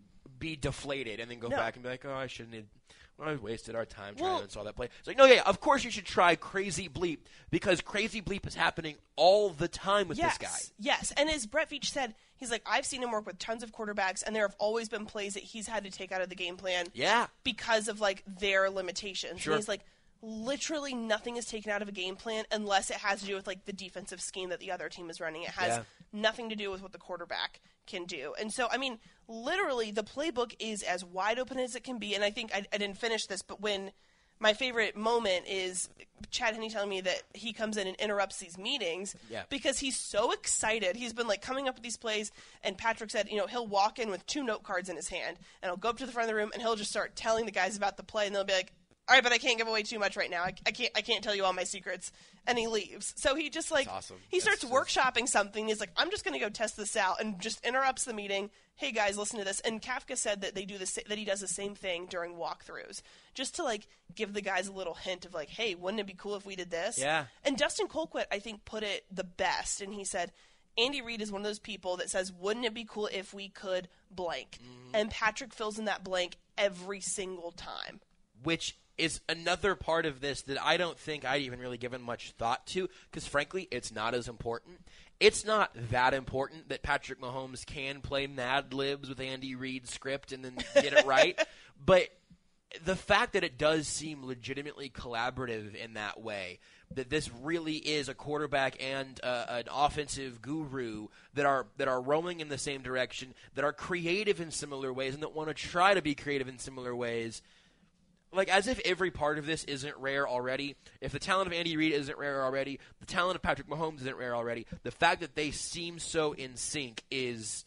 be deflated and then go back and be like, oh, I shouldn't have. I wasted our time trying to install that play. It's like, no, of course you should try Crazy Bleep, because Crazy Bleep is happening all the time with this guy. Yes, and as Brett Veach said, he's like, I've seen him work with tons of quarterbacks, and there have always been plays that he's had to take out of the game plan because of, like, their limitations. Sure. And he's like, literally nothing is taken out of a game plan unless it has to do with, like, the defensive scheme that the other team is running. It has nothing to do with what the quarterback can do. And so, I mean, literally the playbook is as wide open as it can be. And I think I didn't finish this, but when my favorite moment is Chad Henne telling me that he comes in and interrupts these meetings because he's so excited. He's been, like, coming up with these plays, and Patrick said, he'll walk in with 2 note cards in his hand, and he'll go up to the front of the room, and he'll just start telling the guys about the play, and they'll be like, all right, but I can't give away too much right now. I can't tell you all my secrets. And he leaves. So he just, like, awesome. He starts workshopping something. He's like, I'm just going to go test this out, and just interrupts the meeting. Hey guys, listen to this. And Kafka said that that he does the same thing during walkthroughs, just to, like, give the guys a little hint of, like, hey, wouldn't it be cool if we did this? Yeah. And Dustin Colquitt, I think, put it the best, and he said, Andy Reid is one of those people that says, wouldn't it be cool if we could blank? And Patrick fills in that blank every single time. Which is another part of this that I don't think I'd even really given much thought to, because frankly, it's not as important. It's not that important that Patrick Mahomes can play Mad Libs with Andy Reid's script and then get it right, but the fact that it does seem legitimately collaborative in that way, that this really is a quarterback and an offensive guru that are rowing in the same direction, that are creative in similar ways, and that want to try to be creative in similar ways. Like, as if every part of this isn't rare already. If the talent of Andy Reid isn't rare already, the talent of Patrick Mahomes isn't rare already. The fact that they seem so in sync is,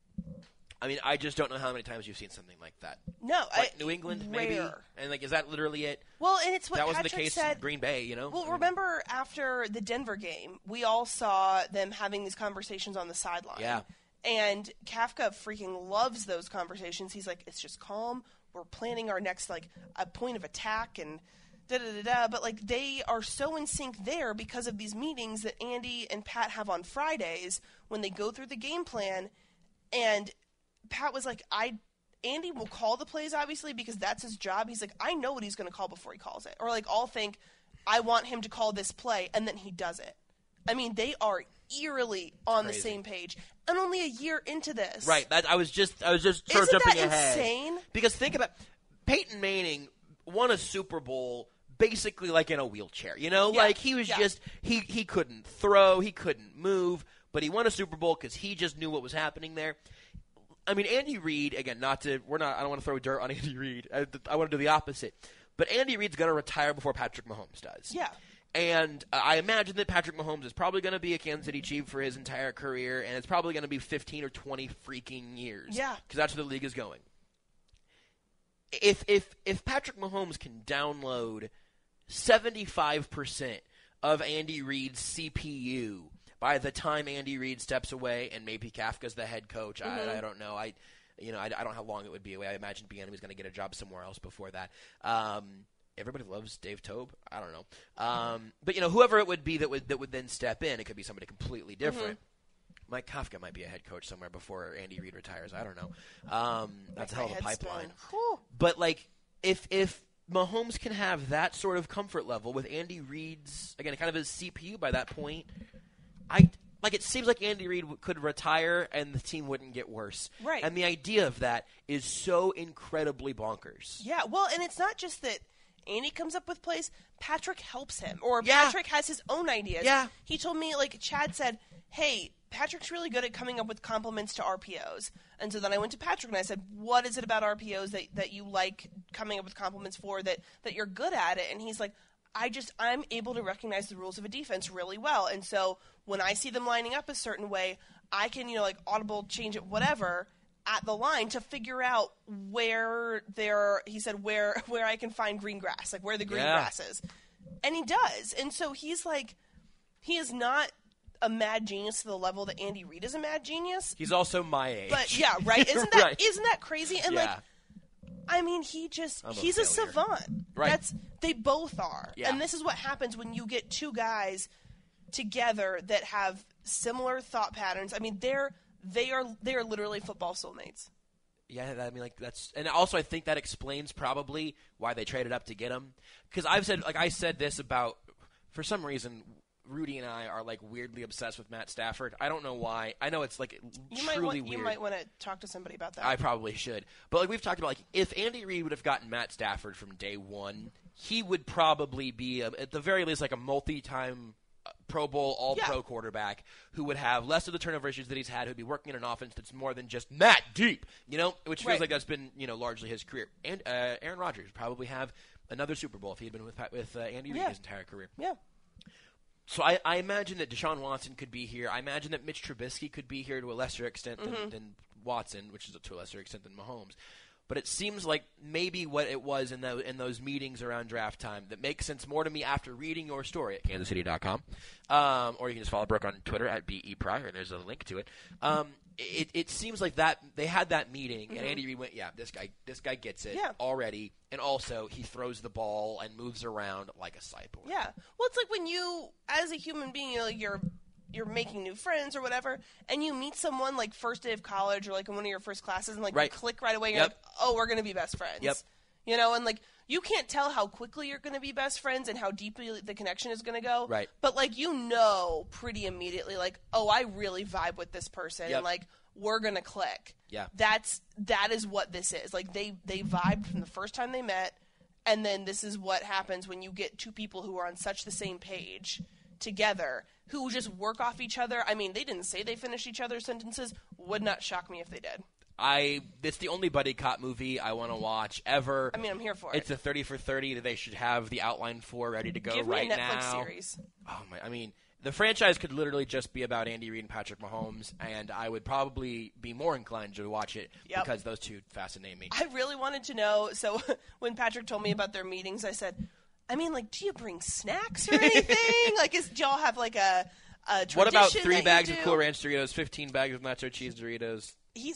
I mean, I just don't know how many times you've seen something like that. No, like New England, rare. maybe? And, like, is that literally it? Well, and it's what that Patrick wasn't the case said. in Green Bay, you know? Well, remember after the Denver game, we all saw them having these conversations on the sideline. Yeah. And Kafka freaking loves those conversations. He's like, it's just calm. We're planning our next, like, a point of attack and da-da-da-da. But, like, they are so in sync there because of these meetings that Andy and Pat have on Fridays when they go through the game plan. And Pat was like, Andy will call the plays, obviously, because that's his job. He's like, I know what he's going to call before he calls it. Or, like, I'll think, I want him to call this play, and then he does it. I mean, they are eerily on the same page, and only a year into this. Right. I was just sort of Isn't jumping that ahead. insane? Because think about Peyton Manning won a Super Bowl basically like in a wheelchair. You know, like he was just he couldn't throw, he couldn't move, but he won a Super Bowl because he just knew what was happening there. I mean, Andy Reid, again, I don't want to throw dirt on Andy Reid. I want to do the opposite. But Andy Reid's going to retire before Patrick Mahomes does. Yeah. And I imagine that Patrick Mahomes is probably going to be a Kansas City Chief for his entire career, and it's probably going to be 15 or 20 freaking years. Yeah. Because that's where the league is going. If Patrick Mahomes can download 75% of Andy Reid's CPU by the time Andy Reid steps away, and maybe Kafka's the head coach, I don't know. I don't know how long it would be away. I imagine Bieniemy was going to get a job somewhere else before that. Everybody loves Dave Toub. I don't know. But whoever it would be that would then step in, it could be somebody completely different. Mike Kafka might be a head coach somewhere before Andy Reid retires. I don't know. That's a hell of a pipeline. But if Mahomes can have that sort of comfort level with Andy Reid's, again, kind of his CPU by that point, it seems like Andy Reid could retire and the team wouldn't get worse. Right. And the idea of that is so incredibly bonkers. Yeah, well, and it's not just that Andy comes up with plays. Patrick helps him. Or Patrick has his own ideas. Yeah. He told me, Chad said, hey, Patrick's really good at coming up with compliments to RPOs. And so then I went to Patrick and I said, what is it about RPOs that you like coming up with compliments for, that you're good at it? And he's like, I'm able to recognize the rules of a defense really well. And so when I see them lining up a certain way, I can, audible change it, whatever, at the line to figure out where I can find green grass, where the green grass is. And he does. And so he is not a mad genius to the level that Andy Reid is a mad genius. He's also my age. But yeah, right? Isn't that isn't that crazy? And he's a savant. Right. They both are. Yeah. And this is what happens when you get two guys together that have similar thought patterns. I mean, they are literally football soulmates. Yeah, that's, and also I think that explains probably why they traded up to get him. Because I said this about, for some reason, Rudy and I are weirdly obsessed with Matt Stafford. I don't know why. I know it's truly weird. You might want to talk to somebody about that. I probably should. But we've talked about, if Andy Reid would have gotten Matt Stafford from day one, he would probably be, at the very least, a multi-time Pro Bowl, all-pro quarterback who would have less of the turnover issues that he's had, who'd be working in an offense that's more than just Matt Deep, which feels like that's been, largely his career. And Aaron Rodgers would probably have another Super Bowl if he had been with Andy Reid his entire career. Yeah. So I imagine that Deshaun Watson could be here. I imagine that Mitch Trubisky could be here to a lesser extent than Watson, which is to a lesser extent than Mahomes. But it seems like maybe what it was in those meetings around draft time that makes sense more to me after reading your story at kansascity.com. Or you can just follow Brooke on Twitter at BEPryor, and there's a link to it. It seems like that they had that meeting, and Andy Reid went, this guy gets it already. And also, he throws the ball and moves around like a cyborg. Yeah. Well, it's like when you, as a human being, you're making new friends or whatever, and you meet someone first day of college or in one of your first classes, and you click right away. You're like, oh, we're gonna be best friends. Yep. And you can't tell how quickly you're gonna be best friends and how deeply the connection is gonna go. Right. But pretty immediately, oh, I really vibe with this person, and we're gonna click. Yeah. That is what this is. They vibed from the first time they met, and then this is what happens when you get two people who are on such the same page together, who just work off each other. I mean, they didn't say they finished each other's sentences. Would not shock me if they did. It's the only buddy cop movie I want to watch ever. I mean, I'm here for it. It's a 30 for 30 that they should have the outline for ready to go Give right me a Netflix now. series. Oh my! I mean, the franchise could literally just be about Andy Reid and Patrick Mahomes, and I would probably be more inclined to watch it because those two fascinate me. I really wanted to know. So when Patrick told me about their meetings, I said, I mean, do you bring snacks or anything? Do y'all have a tradition? What about 3 bags of of Cool Ranch Doritos, 15 bags of nacho cheese Doritos?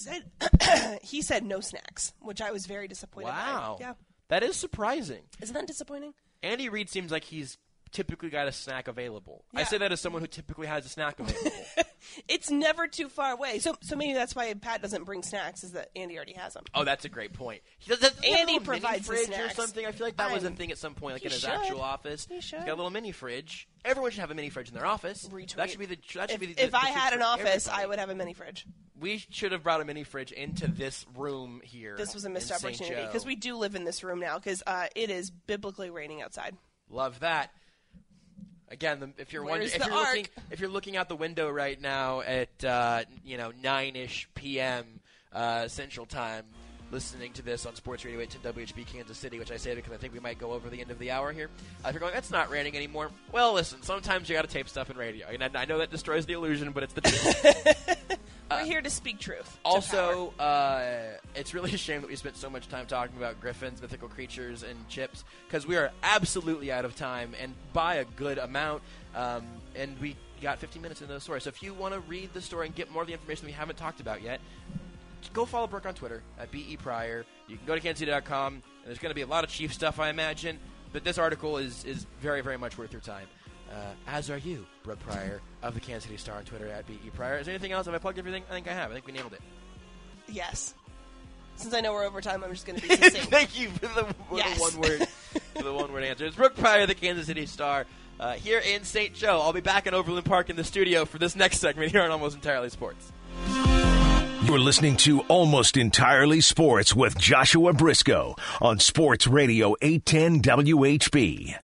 He said no snacks, which I was very disappointed Wow. by. Yeah. That is surprising. Isn't that disappointing? Andy Reid seems like he's typically got a snack available. Yeah. I say that as someone who typically has a snack available. It's never too far away. So maybe that's why Pat doesn't bring snacks, is that Andy already has them. Oh, that's a great point. Andy provides the fridge snacks. or something. I feel like that was a thing at some point, in his actual office. He should. He's got a little mini fridge. Everyone should have a mini fridge in their office. Retweet. That should be the. If I had an office, everybody. I would have a mini fridge. We should have brought a mini fridge into this room here. This was a missed in St. opportunity Joe. because we do live in this room now because it is biblically raining outside. Love that. Again, if you're looking out the window right now at 9-ish p.m., Central Time, listening to this on Sports Radio 810 WHB Kansas City, which I say because I think we might go over the end of the hour here. If you're going, that's not raining anymore. Well, listen, sometimes you got to tape stuff in radio. And I know that destroys the illusion, but it's the truth. We're here to speak truth. Also, it's really a shame that we spent so much time talking about griffins, mythical creatures, and chips, because we are absolutely out of time, and by a good amount. And we got 15 minutes into the story. So if you want to read the story and get more of the information we haven't talked about yet, go follow Brooke on Twitter at BE Pryor. You can go to kansascity.com, and there's going to be a lot of Chief stuff, I imagine. But this article is very, very much worth your time. As are you, Brooke Pryor of the Kansas City Star on Twitter at BE Pryor. Is there anything else? Have I plugged everything? I think I have. I think we nailed it. Yes. Since I know we're over time, I'm just going to be succinct. Thank you for the one word answer. It's Brooke Pryor, the Kansas City Star, here in St. Joe. I'll be back in Overland Park in the studio for this next segment here on Almost Entirely Sports. You're listening to Almost Entirely Sports with Joshua Briscoe on Sports Radio 810 WHB.